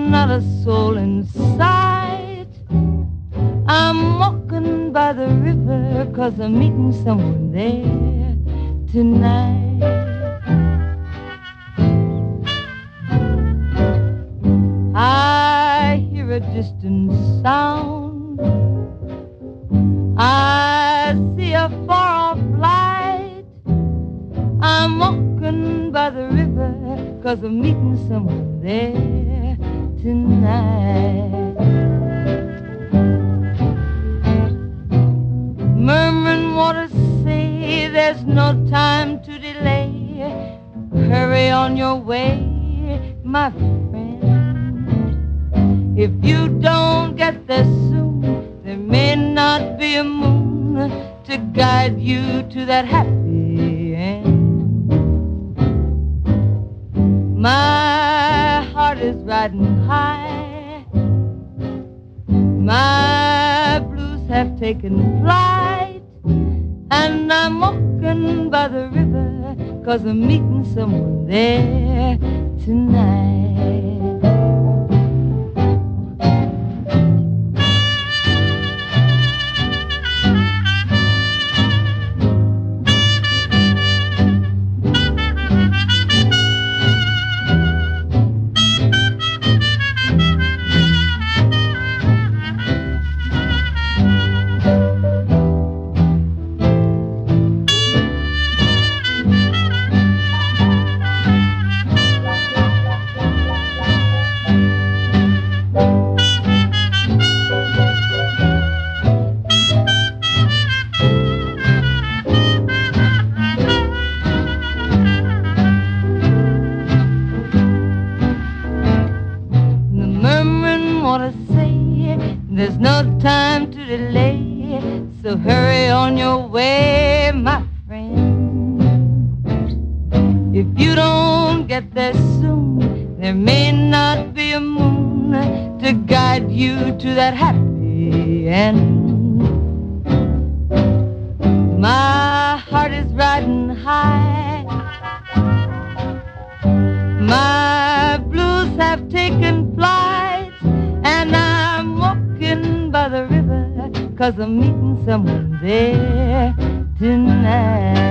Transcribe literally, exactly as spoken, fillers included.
not a soul in sight. I'm walking by the river 'cause I'm meeting someone there tonight. I hear a distant sound. I see a far-off light. I'm walking by the river 'cause I'm meeting someone there tonight. Murmuring waters say there's no time to delay. Hurry on your way, my friend. If you don't get there soon, there may not be a moon to guide you to that happy end. My heart is riding high. My blues have taken flight. And I'm walking by the river 'cause I'm meeting someone there tonight. There's no time to delay, so hurry on your way, my friend. If you don't get there soon, there may not be a moon to guide you to that happy end. My heart is riding high. My blues have taken flight, and I'm by the river 'cause I'm meeting someone there tonight.